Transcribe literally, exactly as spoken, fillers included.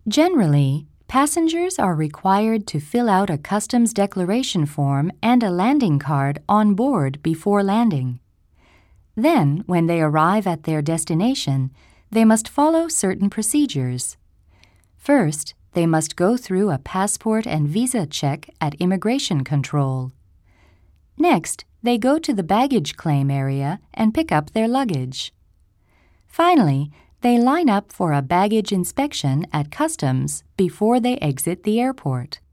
Generally, passengers are required to fill out a customs declaration form and a landing card on board before landing. Then, when they arrive at their destination, they must follow certain procedures. First, they must go through a passport and visa check at immigration control. Next, they go to the baggage claim area and pick up their luggage. Finally, they line up for a baggage inspection at customs before they exit the airport.